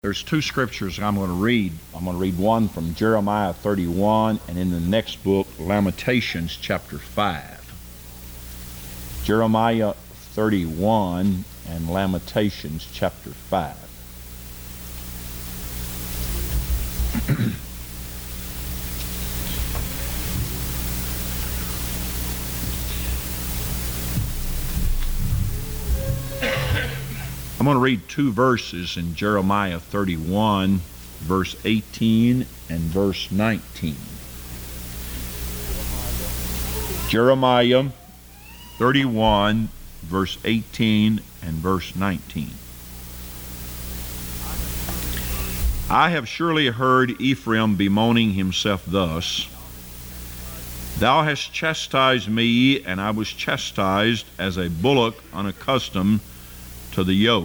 There's two scriptures I'm going to read. I'm going to read one from Jeremiah 31 and in the next book, Lamentations chapter 5. Jeremiah 31 and Lamentations chapter 5. I'm going to read two verses in Jeremiah 31, verse 18 and verse 19. Jeremiah 31, verse 18 and verse 19. I have surely heard Ephraim bemoaning himself thus, Thou hast chastised me, and I was chastised as a bullock unaccustomed to the yoke.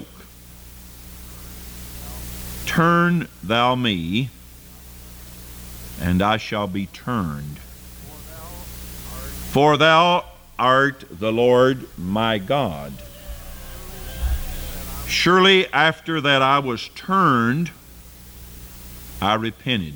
Turn thou me, and I shall be turned. For thou art the Lord my God. Surely after that I was turned, I repented.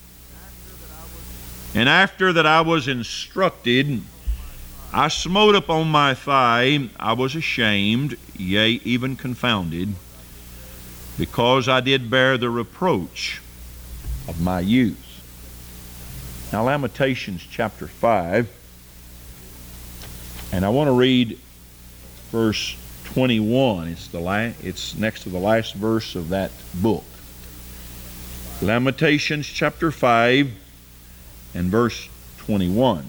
And after that I was instructed, I smote upon my thigh, I was ashamed, yea, even confounded, because I did bear the reproach of my youth. Now, Lamentations chapter 5, and I want to read verse 21. It's next to the last verse of that book. Lamentations chapter 5 and verse 21.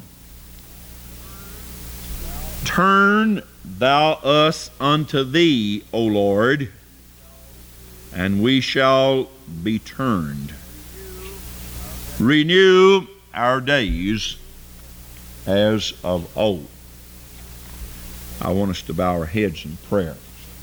Turn thou us unto thee, O Lord, and we shall be turned. Renew our days as of old. I want us to bow our heads in prayer.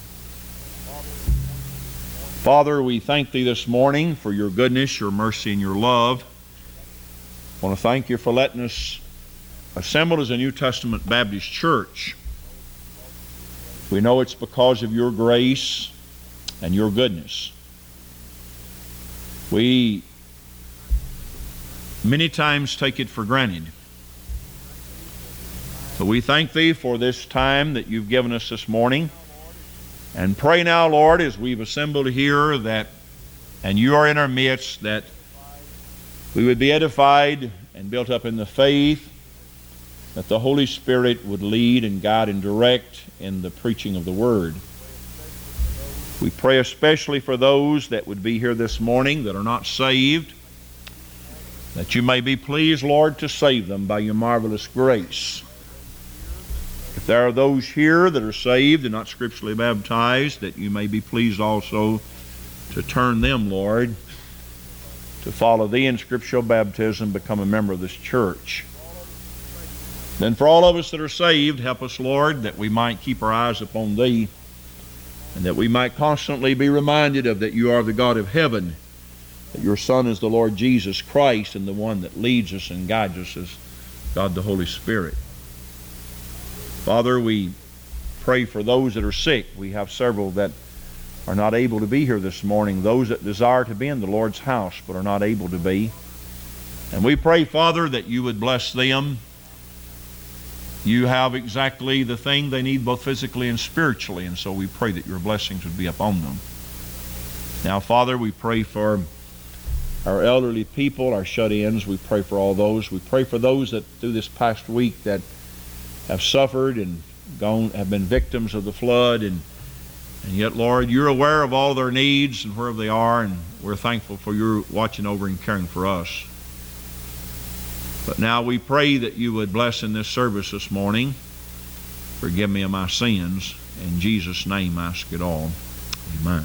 Father, we thank Thee this morning for Your goodness, Your mercy, and Your love. I want to thank You for letting us assembled as a New Testament Baptist church. We know it's because of Your grace and Your goodness. We many times take it for granted. But we thank Thee for this time that You've given us this morning. And pray now, Lord, as we've assembled here and You are in our midst, that we would be edified and built up in the faith, that the Holy Spirit would lead and guide and direct in the preaching of the Word. We pray especially for those that would be here this morning that are not saved, that You may be pleased, Lord, to save them by Your marvelous grace. If there are those here that are saved and not scripturally baptized, that You may be pleased also to turn them, Lord, to follow Thee in scriptural baptism, become a member of this church. Then for all of us that are saved, help us, Lord, that we might keep our eyes upon Thee, and that we might constantly be reminded of that You are the God of heaven, that Your Son is the Lord Jesus Christ, and the one that leads us and guides us is God the Holy Spirit. Father, we pray for those that are sick. We have several that are not able to be here this morning, those that desire to be in the Lord's house but are not able to be. And we pray, Father, that You would bless them. You have exactly the thing they need both physically and spiritually, and so we pray that Your blessings would be upon them. Now, Father, we pray for our elderly people, our shut-ins. We pray for all those. We pray for those that through this past week that have suffered and have been victims of the flood, and yet, Lord, You're aware of all their needs and wherever they are, and we're thankful for Your watching over and caring for us. But now we pray that You would bless in this service this morning. Forgive me of my sins. In Jesus' name I ask it all. Amen.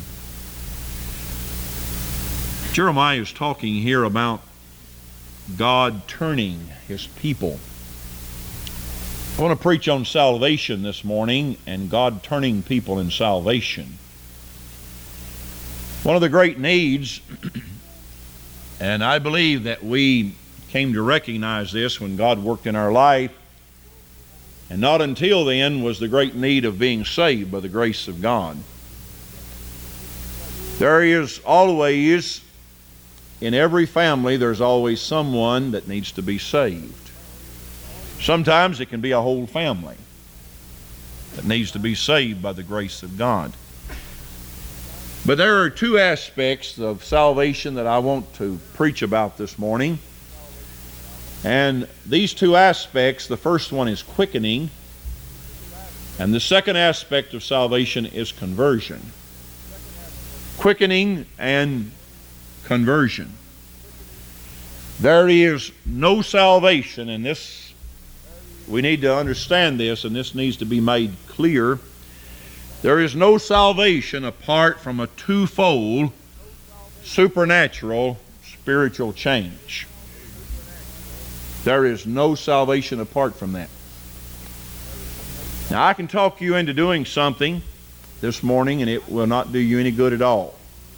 Jeremiah is talking here about God turning His people. I want to preach on salvation this morning and God turning people in salvation. One of the great needs, and I believe that we came to recognize this when God worked in our life, and not until then was the great need of being saved by the grace of God. There is always, in every family, there's always someone that needs to be saved. Sometimes it can be a whole family that needs to be saved by the grace of God. But there are two aspects of salvation that I want to preach about this morning. And these two aspects, the first one is quickening, and the second aspect of salvation is conversion. Quickening and conversion. There is no salvation, and this, we need to understand this, and this needs to be made clear. There is no salvation apart from a twofold supernatural spiritual change. There is no salvation apart from that. Now, I can talk you into doing something this morning, and it will not do you any good at all.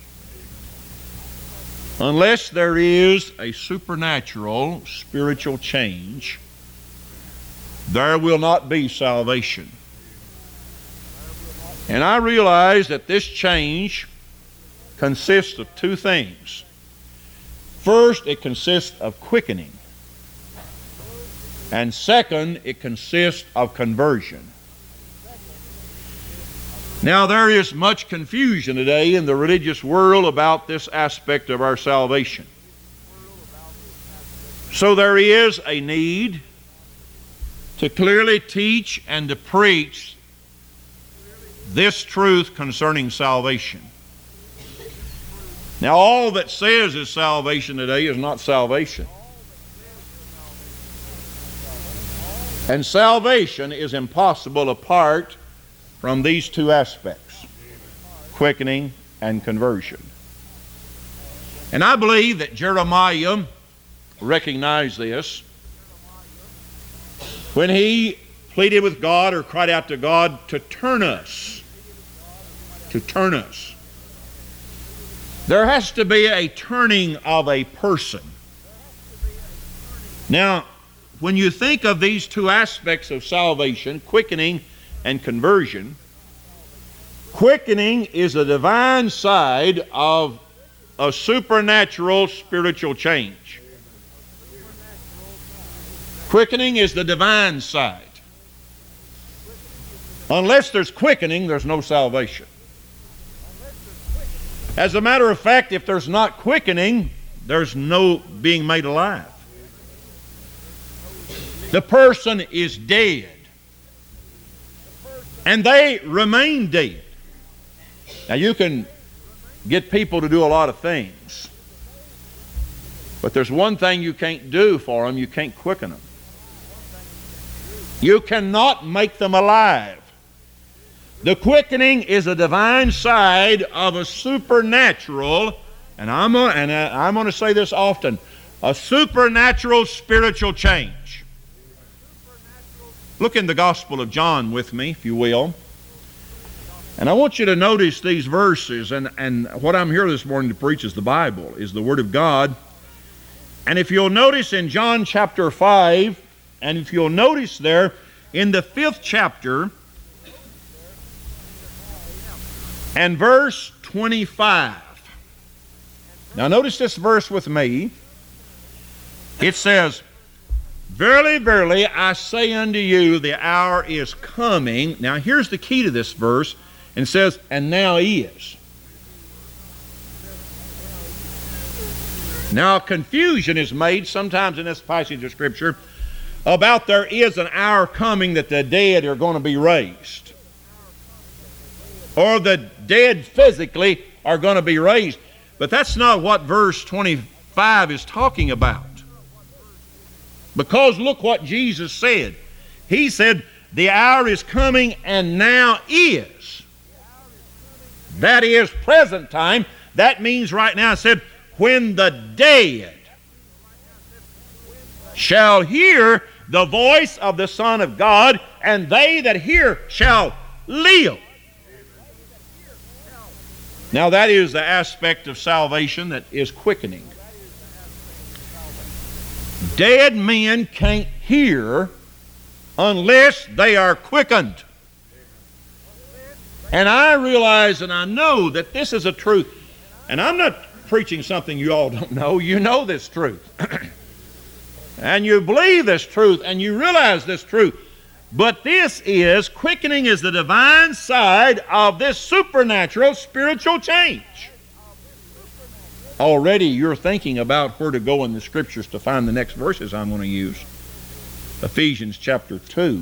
Unless there is a supernatural spiritual change, there will not be salvation. And I realize that this change consists of two things. First, it consists of quickening. And second, it consists of conversion. Now, there is much confusion today in the religious world about this aspect of our salvation. So there is a need to clearly teach and to preach this truth concerning salvation. Now, all that says is salvation today is not salvation. And salvation is impossible apart from these two aspects, quickening and conversion. And I believe that Jeremiah recognized this when he pleaded with God or cried out to God to turn us. To turn us. There has to be a turning of a person. Now, when you think of these two aspects of salvation, quickening and conversion, quickening is the divine side of a supernatural spiritual change. Quickening is the divine side. Unless there's quickening, there's no salvation. As a matter of fact, if there's not quickening, there's no being made alive. The person is dead. And they remain dead. Now, you can get people to do a lot of things. But there's one thing you can't do for them. You can't quicken them. You cannot make them alive. The quickening is a divine side of a supernatural, and I'm going to say this often, a supernatural spiritual change. Look in the Gospel of John with me, if you will. And I want you to notice these verses, and what I'm here this morning to preach is the Bible, is the Word of God. And if you'll notice in John chapter 5, and if you'll notice there in the 5th chapter, and verse 25. Now notice this verse with me. It says, "Verily, verily, I say unto you, the hour is coming." Now here's the key to this verse. And it says, "And now is." Now confusion is made sometimes in this passage of Scripture about there is an hour coming that the dead are going to be raised. Or the dead physically are going to be raised. But that's not what verse 25 is talking about. Because look what Jesus said. He said, "The hour is coming and now is." That is present time. That means right now, it said, "When the dead shall hear the voice of the Son of God, and they that hear shall live." Now that is the aspect of salvation that is quickening. Dead men can't hear unless they are quickened. And I realize and I know that this is a truth. And I'm not preaching something you all don't know. You know this truth. And you believe this truth, and you realize this truth. But this is, quickening is the divine side of this supernatural spiritual change. Already you're thinking about where to go in the Scriptures to find the next verses I'm going to use. Ephesians chapter 2.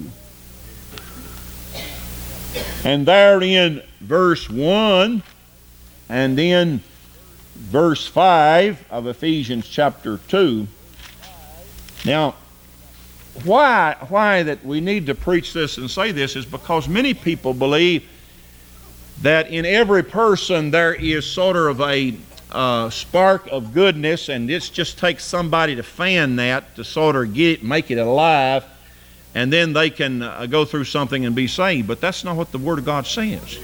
And there in verse 1 and in verse 5 of Ephesians chapter 2. Now, why that we need to preach this and say this is because many people believe that in every person there is sort of a spark of goodness, and it just takes somebody to fan that, to sort of get it, make it alive, and then they can go through something and be saved. But that's not what the Word of God says.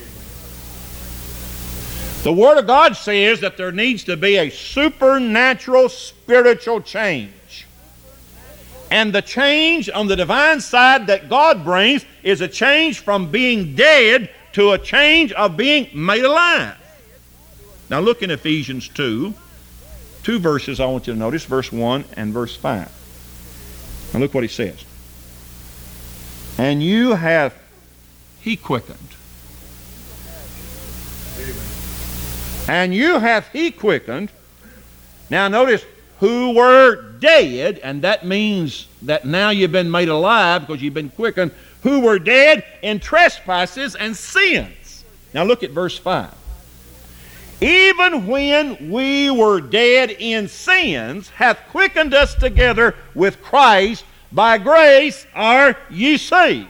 The Word of God says that there needs to be a supernatural spiritual change. And the change on the divine side that God brings is a change from being dead to a change of being made alive. Now look in Ephesians 2. Two verses I want you to notice, verse 1 and verse 5. Now look what he says. And you hath he quickened. And you hath he quickened. Now notice, who were dead, and that means that now you've been made alive because you've been quickened, who were dead in trespasses and sins. Now look at verse 5. Even when we were dead in sins, hath quickened us together with Christ. By grace are ye saved.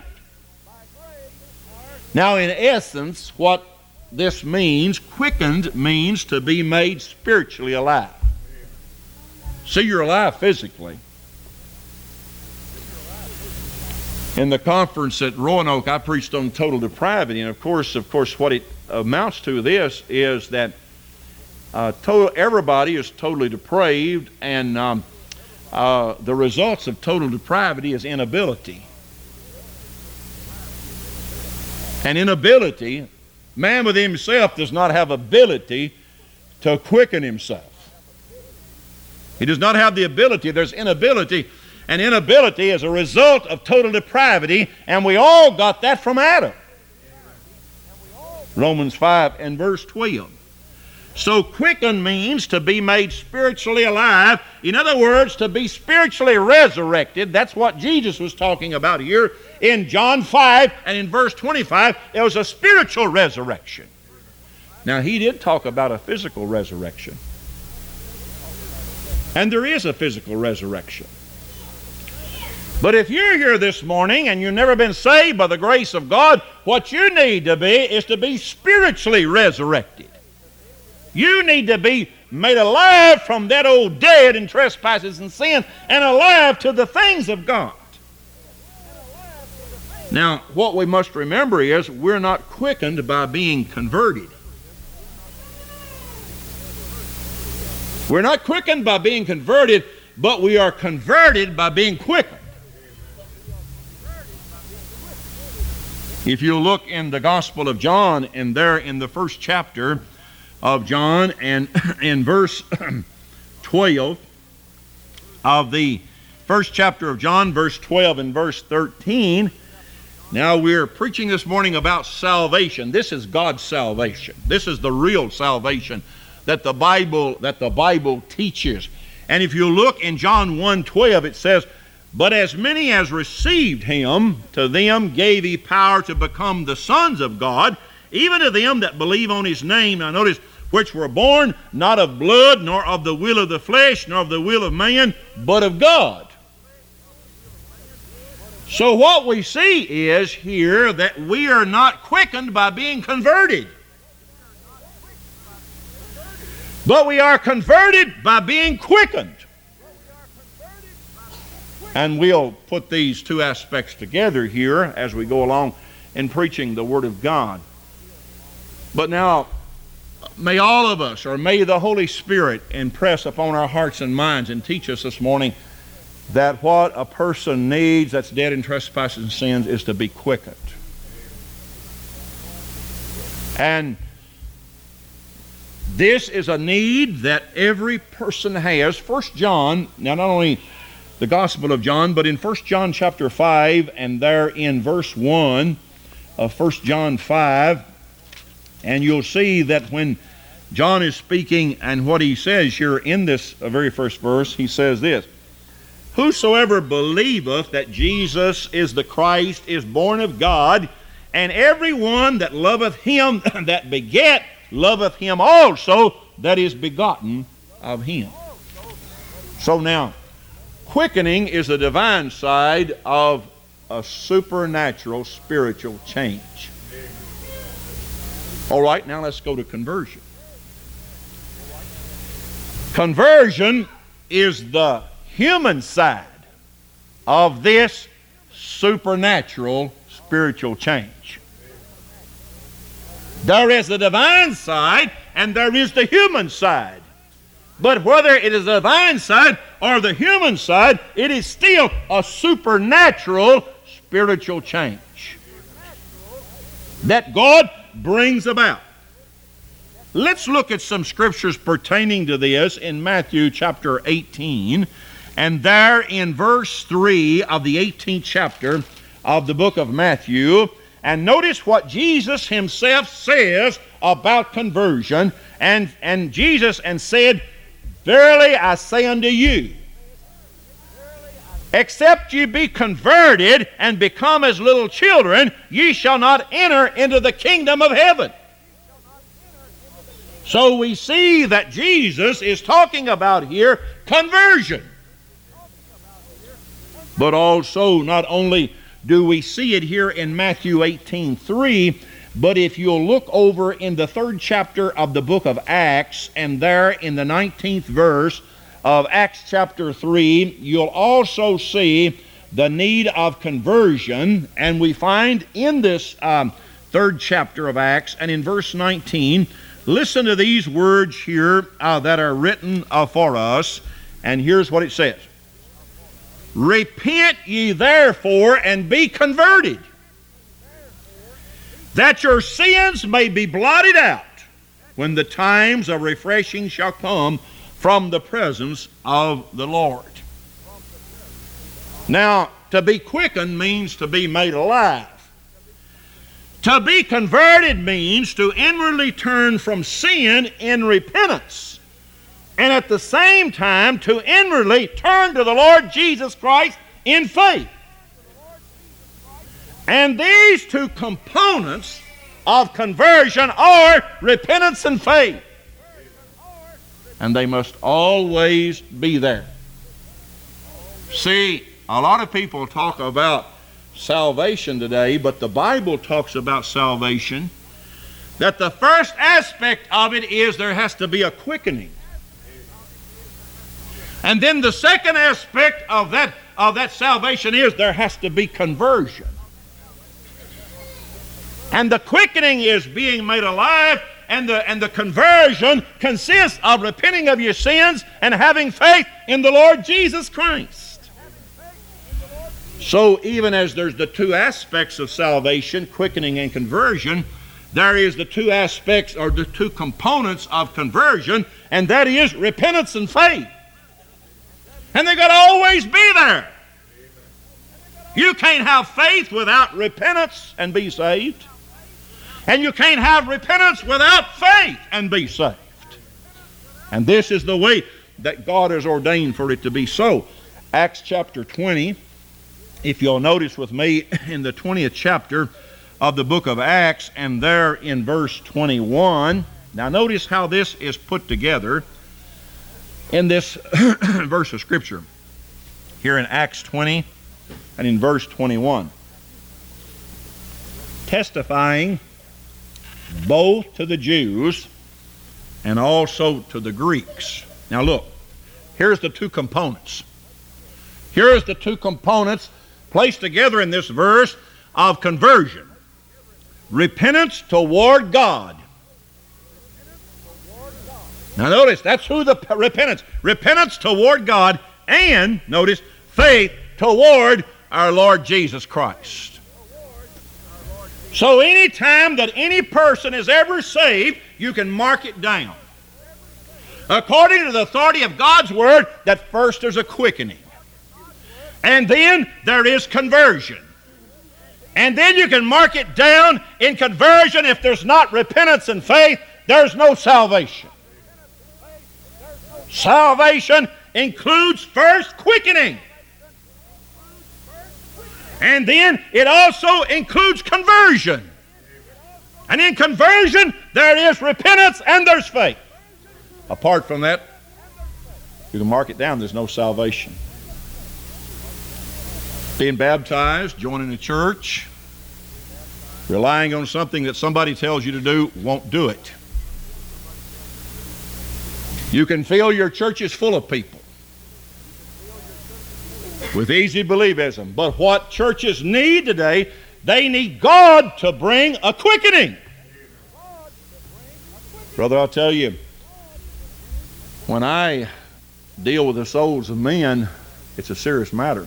Now in essence, what this means, quickened means to be made spiritually alive. See, you're alive physically. In the conference at Roanoke, I preached on total depravity, and of course, what it amounts to this is that everybody is totally depraved, and the results of total depravity is inability. And inability, man within himself does not have ability to quicken himself. He does not have the ability. There's inability. And inability is a result of total depravity, and we all got that from Adam. Romans 5 and verse 12. So quicken means to be made spiritually alive. In other words, to be spiritually resurrected. That's what Jesus was talking about here. In John 5 and in verse 25, there was a spiritual resurrection. Now, he did talk about a physical resurrection. And there is a physical resurrection. But if you're here this morning and you've never been saved by the grace of God, what you need to be is to be spiritually resurrected. You need to be made alive from that old dead in trespasses and sin and alive to the things of God. Now, what we must remember is we're not quickened by being converted. We're not quickened by being converted, but we are converted by being quickened. If you look in the Gospel of John, and there in the first chapter of John, and in verse 12 of the first chapter of John, verse 12 and verse 13, now we're preaching this morning about salvation. This is God's salvation. This is the real salvation that the Bible teaches. And if you look in John 1:12, it says, but as many as received him, to them gave he power to become the sons of God, even to them that believe on his name. Now notice, which were born not of blood, nor of the will of the flesh, nor of the will of man, but of God. So what we see is here that we are not quickened by being converted, but we are converted by being quickened. And we'll put these two aspects together here as we go along in preaching the Word of God. But now, may all of us, or may the Holy Spirit impress upon our hearts and minds and teach us this morning that what a person needs that's dead in trespasses and sins is to be quickened. And This is a need that every person has. 1 John, now not only the Gospel of John, but in 1 John chapter 5, and there in verse 1 of 1 John 5, and you'll see that when John is speaking and what he says here in this very first verse, he says this: "Whosoever believeth that Jesus is the Christ is born of God, and every one that loveth him that beget loveth him also that is begotten of him." So now, quickening is the divine side of a supernatural spiritual change. All right, now let's go to conversion. Conversion is the human side of this supernatural spiritual change. There is the divine side and there is the human side. But whether it is the divine side or the human side, it is still a supernatural spiritual change that God brings about. Let's look at some scriptures pertaining to this in Matthew chapter 18, and there in verse 3 of the 18th chapter of the book of Matthew, and notice what Jesus himself says about conversion. And Jesus said, "Verily I say unto you, except ye be converted and become as little children, ye shall not enter into the kingdom of heaven." So we see that Jesus is talking about here conversion. But also, not only do we see it here in Matthew 18:3, but if you'll look over in the 3rd chapter of the book of Acts, and there in the 19th verse of Acts chapter 3, you'll also see the need of conversion. And we find in this 3rd chapter of Acts, and in verse 19, listen to these words here that are written for us. And here's what it says: "Repent ye therefore and be converted, that your sins may be blotted out, when the times of refreshing shall come from the presence of the Lord." Now, to be quickened means to be made alive. To be converted means to inwardly turn from sin in repentance, and at the same time to inwardly turn to the Lord Jesus Christ in faith. And these two components of conversion are repentance and faith. And they must always be there. See, a lot of people talk about salvation today, but the Bible talks about salvation, that the first aspect of it is there has to be a quickening. And then the second aspect of that salvation is there has to be conversion. And the quickening is being made alive, and the conversion consists of repenting of your sins and having faith in the Lord Jesus Christ. So even as there's the two aspects of salvation, quickening and conversion, there is the two aspects or the two components of conversion, and that is repentance and faith. And they've got to always be there. You can't have faith without repentance and be saved. And you can't have repentance without faith and be saved. And this is the way that God has ordained for it to be so. Acts chapter 20, if you'll notice with me in the 20th chapter of the book of Acts, and there in verse 21. Now notice how this is put together in this verse of Scripture. Here in Acts 20 and in verse 21. "Testifying both to the Jews and also to the Greeks." Now look, here's the two components. Here's the two components placed together in this verse of conversion. Repentance toward God. Now notice, that's who the repentance. Repentance toward God, and notice, faith toward our Lord Jesus Christ. So any time that any person is ever saved, you can mark it down. according to the authority of God's Word, that first there's a quickening. And then there is conversion. And then you can mark it down in conversion. If there's not repentance and faith, there's no salvation. Salvation includes first quickening. And then it also includes conversion. And in conversion, there is repentance and there's faith. Apart from that, you can mark it down, there's no salvation. Being baptized, joining a church, relying on something that somebody tells you to do, won't do it. You can feel your church is full of people with easy believism. But what churches need today, they need God to bring a quickening. Brother, I'll tell you, when I deal with the souls of men, it's a serious matter.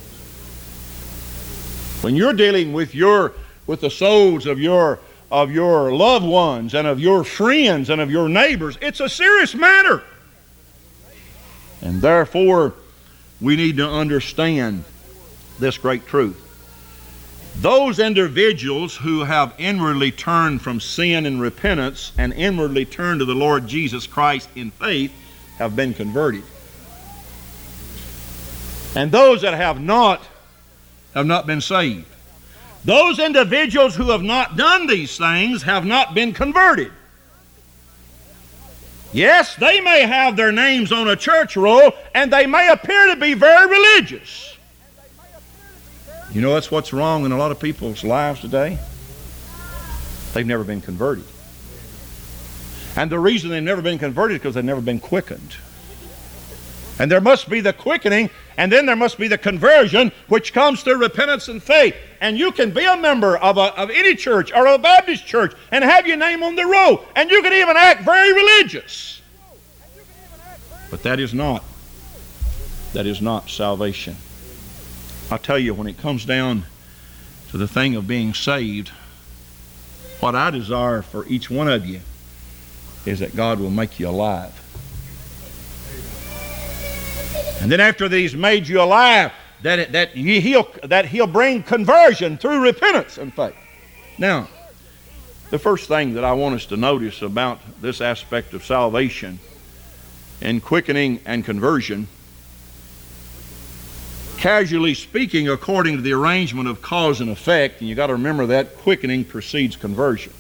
When you're dealing with the souls of your loved ones and of your friends and of your neighbors, it's a serious matter. And therefore, we need to understand this great truth. Those individuals who have inwardly turned from sin and repentance and inwardly turned to the Lord Jesus Christ in faith have been converted. And those that have not been saved. Those individuals who have not done these things have not been converted. Yes, they may have their names on a church roll and they may appear to be very religious. You know that's what's wrong in a lot of people's lives today? They've never been converted. And the reason they've never been converted is because they've never been quickened. And there must be the quickening, and then there must be the conversion, which comes through repentance and faith. And you can be a member of any church or a Baptist church and have your name on the roll, and you can even act very religious. But that is not salvation. I'll tell you, when it comes down to the thing of being saved, what I desire for each one of you is that God will make you alive. And then after that He's made you alive, that He'll bring conversion through repentance and faith. Now, the first thing that I want us to notice about this aspect of salvation and quickening and conversion, casually speaking, according to the arrangement of cause and effect, and you got to remember that quickening precedes conversion.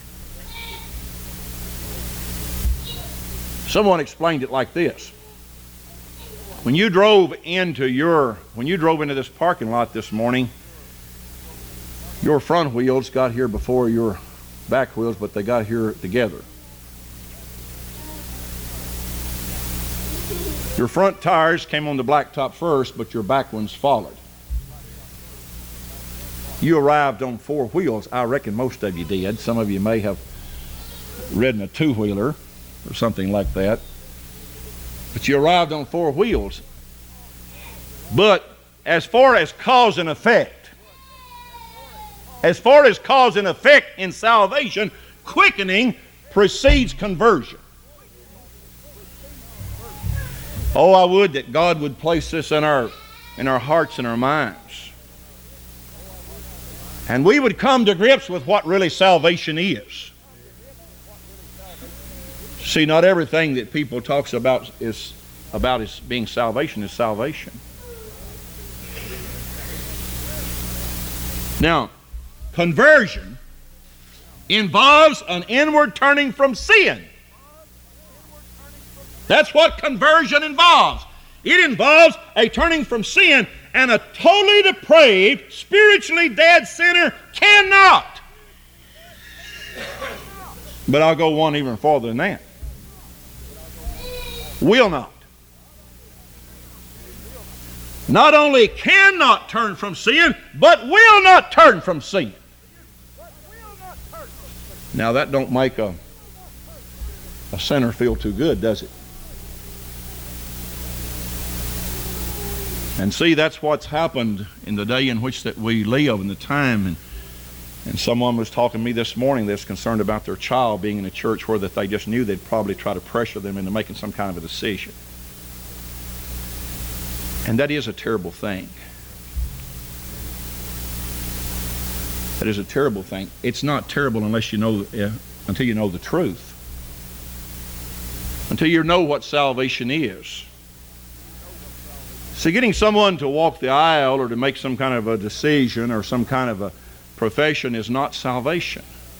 Someone explained it like this. When you drove into this parking lot this morning, your front wheels got here before your back wheels, but they got here together. Your front tires came on the blacktop first, but your back ones followed. You arrived on four wheels. I reckon most of you did. Some of you may have ridden a two-wheeler or something like that. But you arrived on four wheels. But as far as cause and effect in salvation, quickening precedes conversion. Oh, I would that God would place this in our hearts and our minds. And we would come to grips with what really salvation is. See, not everything that people talks about is being salvation is salvation. Now, conversion involves an inward turning from sin. That's what conversion involves. It involves a turning from sin, and a totally depraved, spiritually dead sinner cannot. But I'll go one even farther than that. Will not. Not only cannot turn from sin, but will not turn from sin. Now that don't make a sinner feel too good, does it? And see, that's what's happened in the day in which that we live, in the time. And someone was talking to me this morning that's concerned about their child being in a church where that they just knew they'd probably try to pressure them into making some kind of a decision. And that is a terrible thing. That is a terrible thing. It's not terrible unless you know, until you know the truth. Until you know what salvation is. See, getting someone to walk the aisle or to make some kind of a decision or some kind of a profession is not salvation.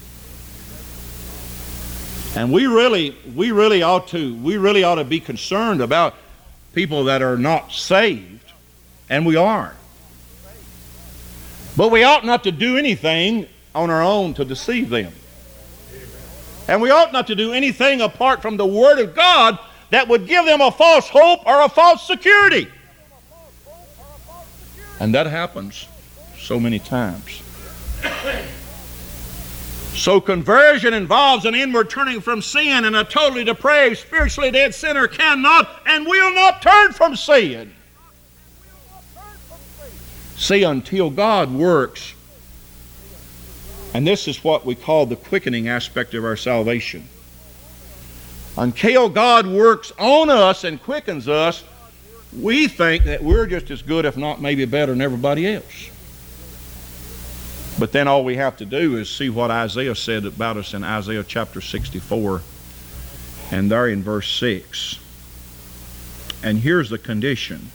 And we really ought to be concerned about people that are not saved, and we are. But we ought not to do anything on our own to deceive them. And we ought not to do anything apart from the Word of God that would give them a false hope or a false security. And that happens so many times. So conversion involves an inward turning from sin, and a totally depraved, spiritually dead sinner cannot and will not turn from sin. See, until God works, and this is what we call the quickening aspect of our salvation. Until God works on us and quickens us, we think that we're just as good, if not maybe better than everybody else. But then all we have to do is see what Isaiah said about us in Isaiah chapter 64, and there in verse 6. And here's the condition.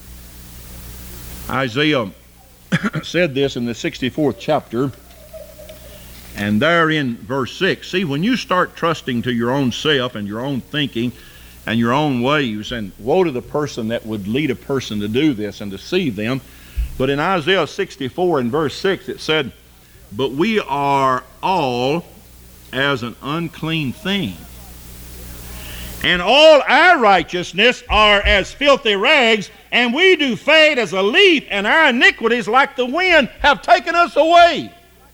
Isaiah said this in the 64th chapter, and there in verse 6. See, when you start trusting to your own self and your own thinking and your own ways, and woe to the person that would lead a person to do this and deceive them. But in Isaiah 64 and verse 6 it said, "But we are all as an unclean thing, and all our righteousness are as filthy rags, and we do fade as a leaf, and our iniquities like the wind have taken us away."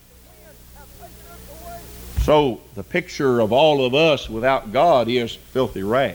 So the picture of all of us without God is filthy rags.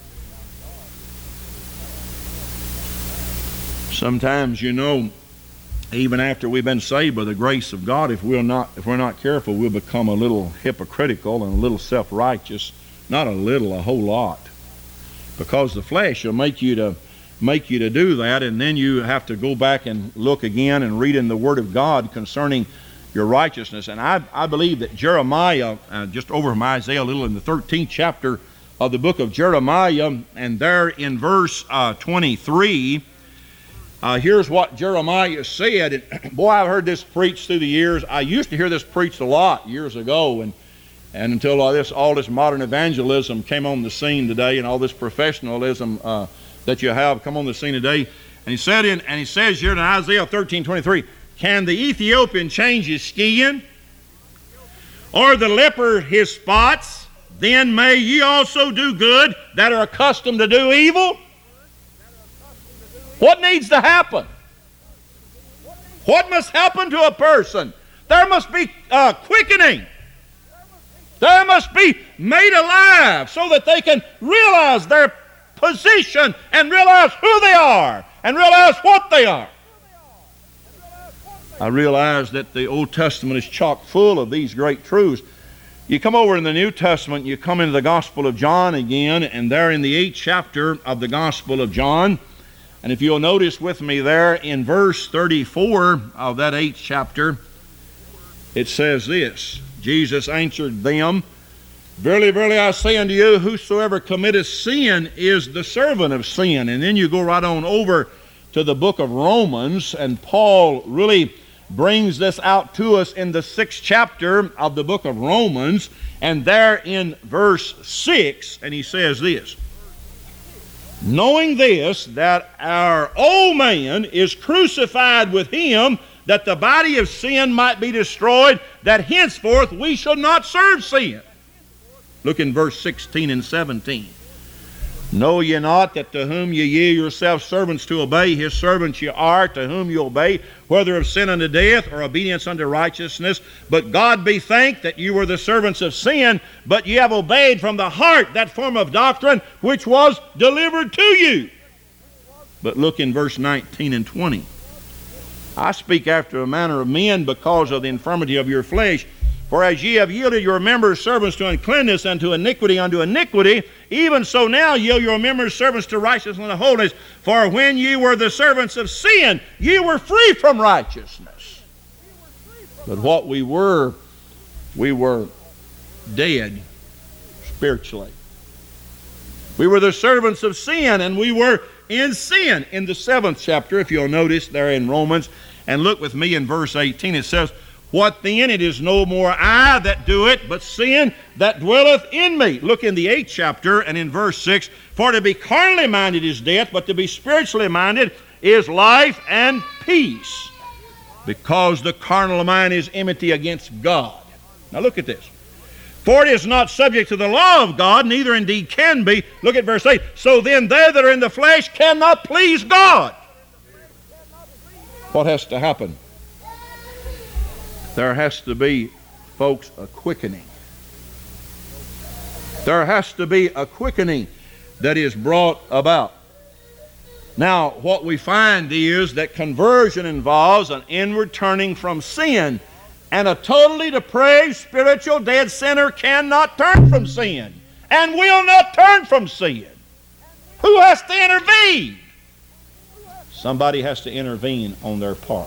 Sometimes, even after we've been saved by the grace of God, if we're not careful, we'll become a little hypocritical and a little self-righteous. Not a little, a whole lot. Because the flesh will make you to do that, and then you have to go back and look again and read in the Word of God concerning your righteousness. And I believe that Jeremiah, just over from Isaiah a little, in the 13th chapter of the book of Jeremiah, and there in verse 23, here's what Jeremiah said. And boy, I've heard this preached through the years. I used to hear this preached a lot years ago, and until all this modern evangelism came on the scene today, and all this professionalism that you have come on the scene today. And he says here in Isaiah 13:23, "Can the Ethiopian change his skin, or the leper his spots? Then may ye also do good that are accustomed to do evil." What needs to happen? What must happen to a person? There must be quickening. They must be made alive so that they can realize their position and realize who they are and realize what they are. I realize that the Old Testament is chock full of these great truths. You come over in the New Testament, you come into the Gospel of John again, and there in the 8th chapter of the Gospel of John, and if you'll notice with me there in verse 34 of that 8th chapter, it says this, "Jesus answered them, Verily, verily, I say unto you, whosoever committeth sin is the servant of sin." And then you go right on over to the book of Romans, and Paul really brings this out to us in the 6th chapter of the book of Romans, and there in verse 6, and he says this, "Knowing this, that our old man is crucified with him, that the body of sin might be destroyed, that henceforth we should not serve sin." Look in verse 16 and 17. "Know ye not that to whom ye yield yourselves servants to obey, his servants ye are, to whom you obey, whether of sin unto death or obedience unto righteousness? But God be thanked that you were the servants of sin, but ye have obeyed from the heart that form of doctrine which was delivered to you." But look in verse 19 and 20. I speak after the manner of men because of the infirmity of your flesh. For as ye have yielded your members servants to uncleanness and to iniquity unto iniquity, even so now yield your members servants to righteousness and holiness. For when ye were the servants of sin, ye were free from righteousness. But what we were dead spiritually. We were the servants of sin, and we were in sin. In the 7th chapter, if you'll notice there in Romans, and look with me in verse 18, it says, What then? It is no more I that do it, but sin that dwelleth in me. Look in the 8th chapter and in verse 6, For to be carnally minded is death, but to be spiritually minded is life and peace. Because the carnal mind is enmity against God. Now look at this. For it is not subject to the law of God, neither indeed can be. Look at verse 8. So then they that are in the flesh cannot please God. What has to happen? There has to be, folks, a quickening. There has to be a quickening that is brought about. Now, what we find is that conversion involves an inward turning from sin. And a totally depraved, spiritual, dead sinner cannot turn from sin and will not turn from sin. Who has to intervene? Somebody has to intervene on their part.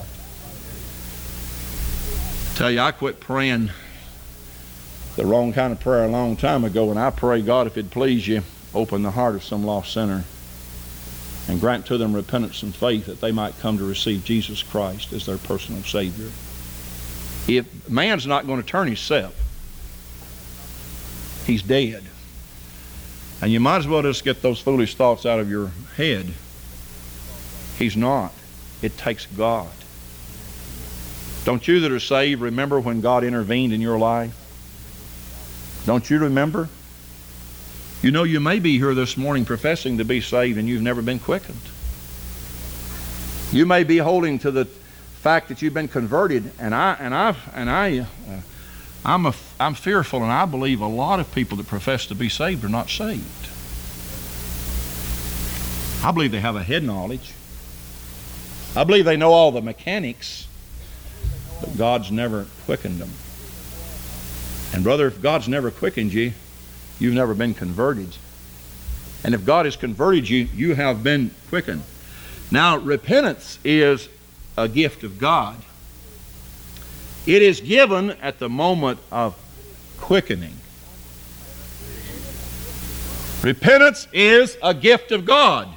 Tell you, I quit praying the wrong kind of prayer a long time ago, and I pray, God, if it please you, open the heart of some lost sinner and grant to them repentance and faith that they might come to receive Jesus Christ as their personal Savior. If man's not going to turn himself, he's dead. And you might as well just get those foolish thoughts out of your head. He's not. It takes God. Don't you that are saved remember when God intervened in your life? Don't you remember? You know, you may be here this morning professing to be saved and you've never been quickened. You may be holding to the fact that you've been converted, and I'm fearful, and I believe a lot of people that profess to be saved are not saved. I believe they have a head knowledge. I believe they know all the mechanics, but God's never quickened them. And brother, if God's never quickened you, you've never been converted. And if God has converted you, you have been quickened. Now, repentance is a gift of God. It is given at the moment of quickening. Repentance is a gift of God.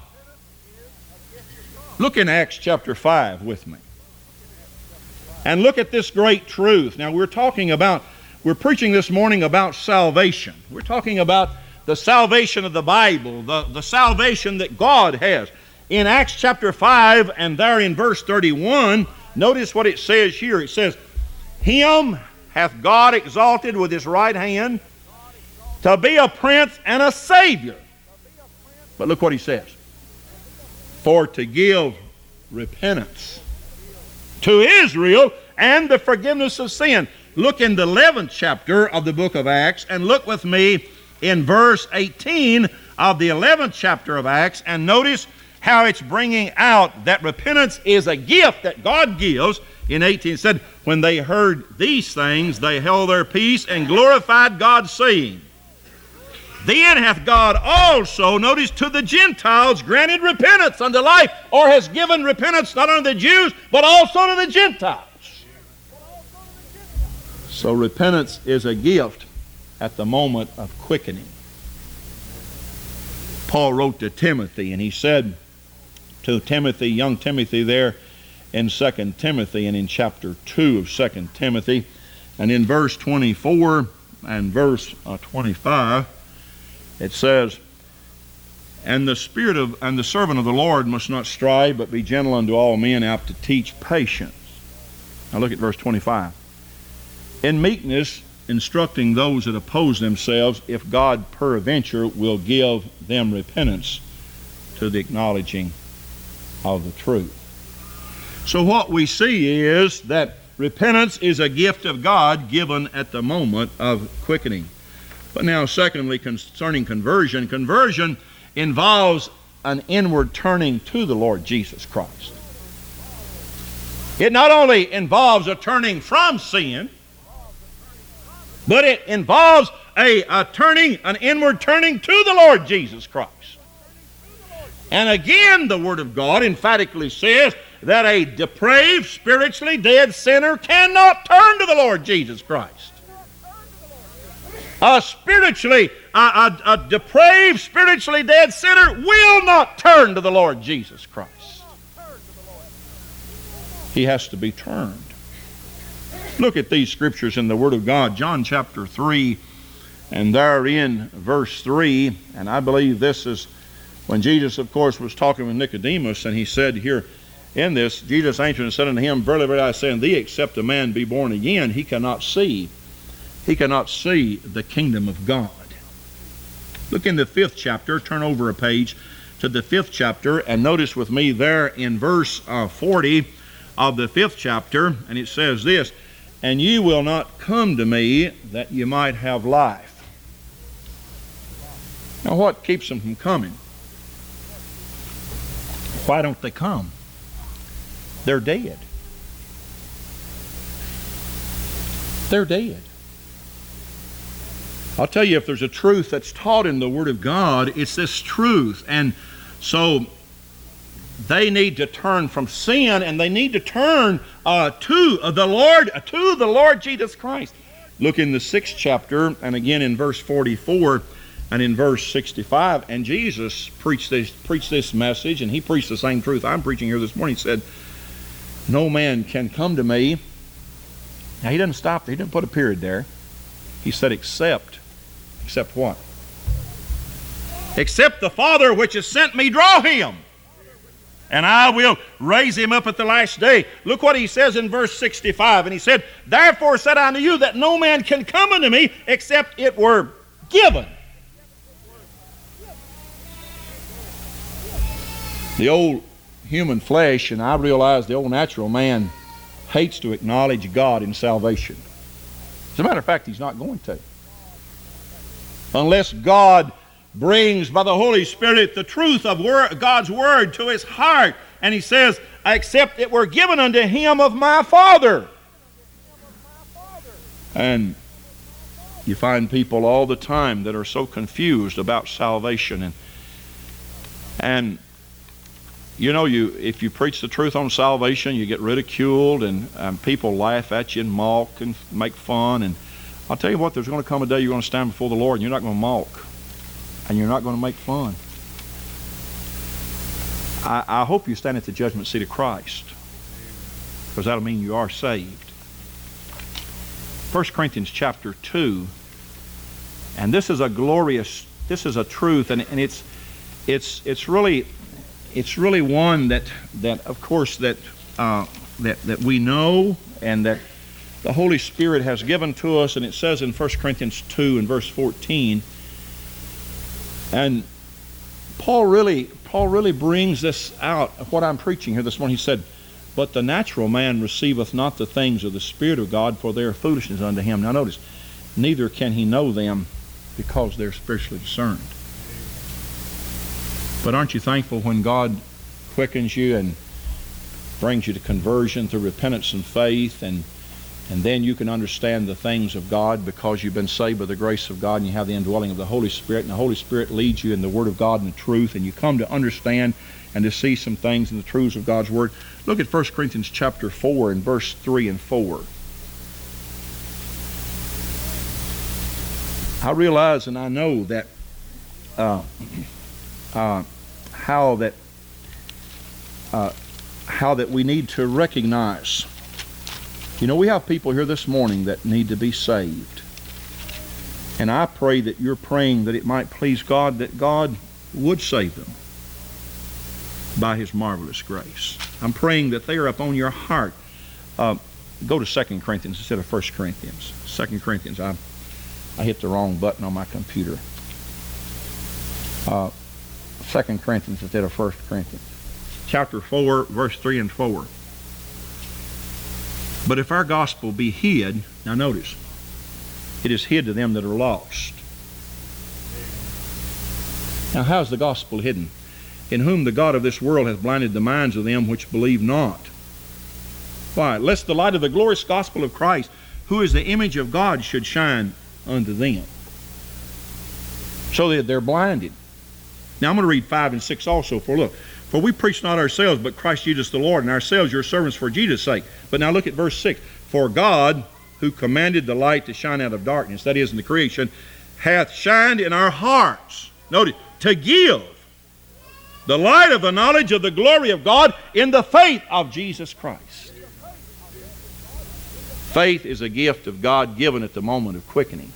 Look in Acts chapter 5 with me. And look at this great truth. Now we're preaching this morning about salvation. We're talking about the salvation of the Bible, the salvation that God has. In Acts chapter 5 and there in verse 31, notice what it says here. It says, Him hath God exalted with His right hand to be a prince and a savior. But look what he says. For to give repentance to Israel and the forgiveness of sin. Look in the 11th chapter of the book of Acts and look with me in verse 18 of the 11th chapter of Acts and notice how it's bringing out that repentance is a gift that God gives. In 18 it said, when they heard these things, they held their peace and glorified God, saying, Then hath God also, notice, to the Gentiles granted repentance unto life, or has given repentance not unto the Jews, but also to the Gentiles. So repentance is a gift at the moment of quickening. Paul wrote to Timothy, and he said to Timothy, young Timothy there in 2 Timothy and in chapter 2 of 2 Timothy, and in verse 24 and verse 25, it says, And the servant of the Lord must not strive, but be gentle unto all men, apt to teach patience. Now look at verse 25. In meekness, instructing those that oppose themselves, if God peradventure will give them repentance to the acknowledging of the truth. So what we see is that repentance is a gift of God given at the moment of quickening. But now secondly, concerning conversion, conversion involves an inward turning to the Lord Jesus Christ. It not only involves a turning from sin, but it involves an inward turning to the Lord Jesus Christ. And again, the Word of God emphatically says that a depraved, spiritually dead sinner cannot turn to the Lord Jesus Christ. A depraved, spiritually dead sinner will not turn to the Lord Jesus Christ. He has to be turned. Look at these scriptures in the Word of God. John chapter 3, and there in verse 3, and I believe this is when Jesus, of course, was talking with Nicodemus, and he said here in this, Jesus answered and said unto him, Verily, verily, I say unto thee, except a man be born again, he cannot see the kingdom of God. Look in the 5th chapter, turn over a page to the 5th chapter, and notice with me there in verse 40 of the 5th chapter, and it says this, And ye will not come to me that ye might have life. Now what keeps them from coming? Why don't they come? They're dead. They're dead. I'll tell you, if there's a truth that's taught in the Word of God, it's this truth. And so they need to turn from sin, and they need to turn to the Lord Jesus Christ. Look in the 6th chapter, and again in verse 44 and in verse 65. And Jesus preached this message, and he preached the same truth I'm preaching here this morning. He said, No man can come to me. Now he doesn't stop there. He didn't put a period there. He said, except what? Except the Father which has sent me draw him, and I will raise him up at the last day. Look what he says in verse 65. And he said, Therefore said I unto you that no man can come unto me except it were given. The old human flesh, and I realize the old natural man, hates to acknowledge God in salvation. As a matter of fact, he's not going to. Unless God brings by the Holy Spirit the truth of God's Word to his heart. And he says, Except it were given unto him of my Father. And you find people all the time that are so confused about salvation. And you know, if you preach the truth on salvation, you get ridiculed, and people laugh at you and mock and make fun. And I'll tell you what, there's going to come a day you're going to stand before the Lord, and you're not going to mock, and you're not going to make fun. I hope you stand at the judgment seat of Christ, because that'll mean you are saved. 1 Corinthians chapter 2, and this is a truth, and it's really one that of course that we know, and that the Holy Spirit has given to us. And it says in 1 Corinthians 2 and verse 14, and Paul really brings this out of what I'm preaching here this morning. He said, But the natural man receiveth not the things of the Spirit of God, for they are foolishness unto him. Now notice, neither can he know them, because they're spiritually discerned. But aren't you thankful when God quickens you and brings you to conversion through repentance and faith, and then you can understand the things of God because you've been saved by the grace of God, and you have the indwelling of the Holy Spirit, and the Holy Spirit leads you in the Word of God and the truth, and you come to understand and to see some things in the truths of God's Word. Look at 1 Corinthians chapter 4 and verse 3 and 4. I realize and I know that how that we need to recognize. You know, we have people here this morning that need to be saved. And I pray that you're praying that it might please God that God would save them by His marvelous grace. I'm praying that they are upon your heart. Go to 2 Corinthians instead of 1 Corinthians. 2 Corinthians. I hit the wrong button on my computer. 2 Corinthians instead of 1 Corinthians. Chapter 4, verse 3 and 4. But if our gospel be hid, now notice, it is hid to them that are lost. Now how is the gospel hidden? In whom the God of this world hath blinded the minds of them which believe not. Why? Lest the light of the glorious gospel of Christ, who is the image of God, should shine unto them. So that they're blinded. Now I'm going to read 5 and 6 also. For we preach not ourselves, but Christ Jesus the Lord, and ourselves your servants for Jesus' sake. But now look at verse 6. For God, who commanded the light to shine out of darkness, that is in the creation, hath shined in our hearts. Notice, to give the light of the knowledge of the glory of God in the faith of Jesus Christ. Faith is a gift of God given at the moment of quickening.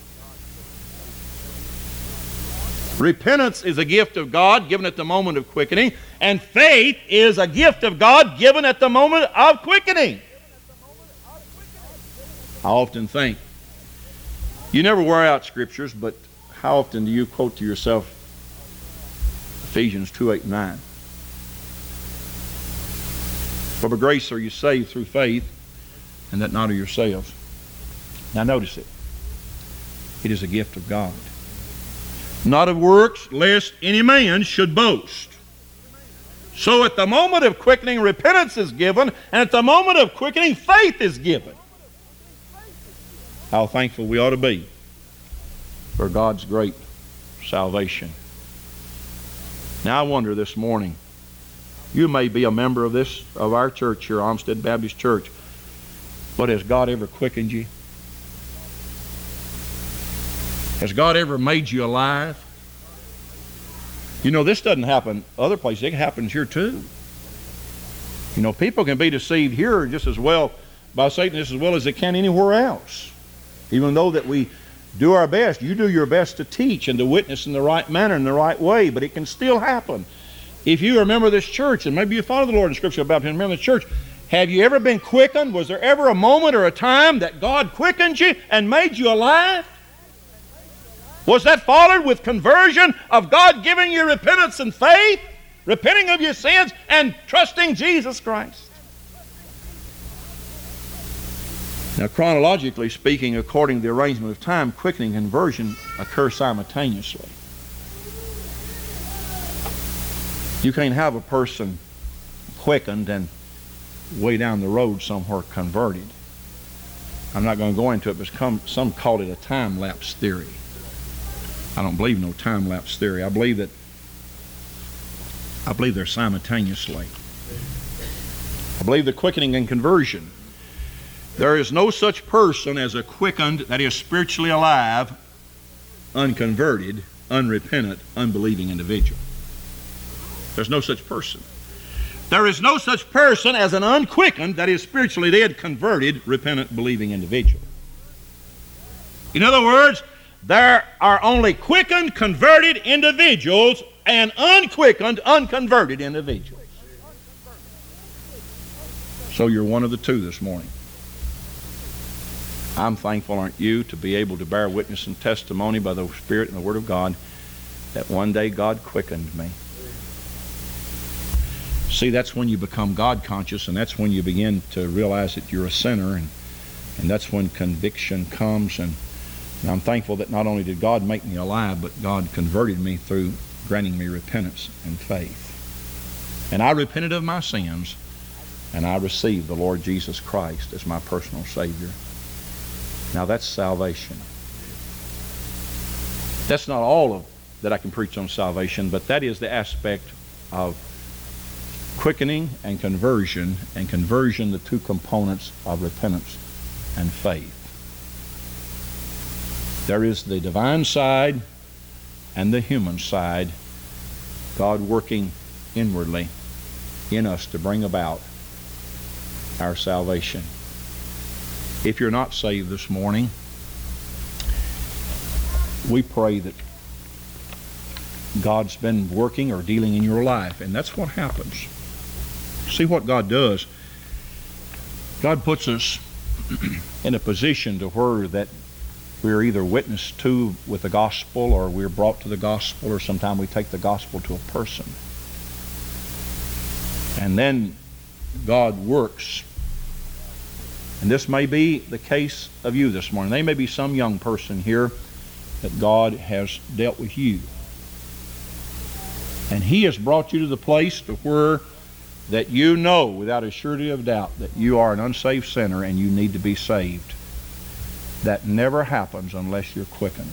Repentance is a gift of God given at the moment of quickening, and faith is a gift of God given at the moment of quickening. I often think, you never wear out scriptures, but how often do you quote to yourself Ephesians 2:8-9? For by grace are you saved through faith, and that not of yourselves. Now notice it. It is a gift of God. Not of works, lest any man should boast. So at the moment of quickening, repentance is given, and at the moment of quickening, faith is given. How thankful we ought to be for God's great salvation. Now I wonder this morning, you may be a member of our church here, Olmsted Baptist Church, but has God ever quickened you? Has God ever made you alive? You know, this doesn't happen other places. It happens here too. You know, people can be deceived here just as well by Satan just as well as they can anywhere else. Even though that we do our best, you do your best to teach and to witness in the right manner, in the right way, but it can still happen. If you remember this church, and maybe you follow the Lord in Scripture about him, remember the church, have you ever been quickened? Was there ever a moment or a time that God quickened you and made you alive? Was that followed with conversion of God giving you repentance and faith, repenting of your sins, and trusting Jesus Christ? Now, chronologically speaking, according to the arrangement of time, quickening and conversion occur simultaneously. You can't have a person quickened and way down the road somewhere converted. I'm not going to go into it, but some call it a time-lapse theory. I don't believe no time-lapse theory. I believe they're simultaneously. I believe the quickening and conversion. There is no such person as a quickened, that is spiritually alive, unconverted, unrepentant, unbelieving individual. There's no such person. There is no such person as an unquickened, that is spiritually dead, converted, repentant, believing individual. In other words, there are only quickened, converted individuals and unquickened, unconverted individuals. So you're one of the two this morning. I'm thankful, aren't you, to be able to bear witness and testimony by the Spirit and the Word of God that one day God quickened me. See, that's when you become God conscious, and that's when you begin to realize that you're a sinner, and that's when conviction comes. And I'm thankful that not only did God make me alive, but God converted me through granting me repentance and faith. And I repented of my sins, and I received the Lord Jesus Christ as my personal Savior. Now that's salvation. That's not all of that I can preach on salvation, but that is the aspect of quickening and conversion, the two components of repentance and faith. There is the divine side and the human side, God working inwardly in us to bring about our salvation. If you're not saved this morning, we pray that God's been working or dealing in your life, and that's what happens. See what God does. God puts us in a position to where that we're either witnessed to with the gospel, or we're brought to the gospel, or sometimes we take the gospel to a person. And then God works. And this may be the case of you this morning. There may be some young person here that God has dealt with you. And He has brought you to the place to where that you know without a surety of doubt that you are an unsaved sinner and you need to be saved. That never happens unless you're quickened.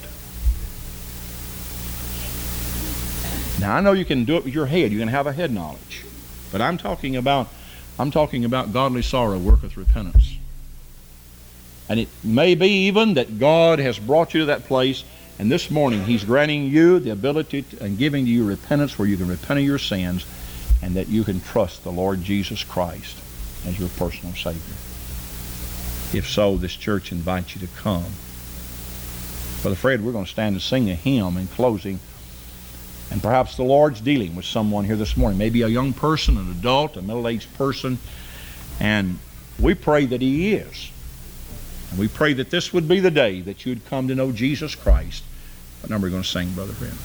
Now I know you can do it with your head. You can have a head knowledge. But I'm talking about godly sorrow worketh repentance. And it may be even that God has brought you to that place, and this morning He's granting you the ability and giving you repentance where you can repent of your sins and that you can trust the Lord Jesus Christ as your personal Savior. If so, this church invites you to come. Brother Fred, we're going to stand and sing a hymn in closing. And perhaps the Lord's dealing with someone here this morning. Maybe a young person, an adult, a middle-aged person. And we pray that He is. And we pray that this would be the day that you'd come to know Jesus Christ. What number are you going to sing, Brother Fred?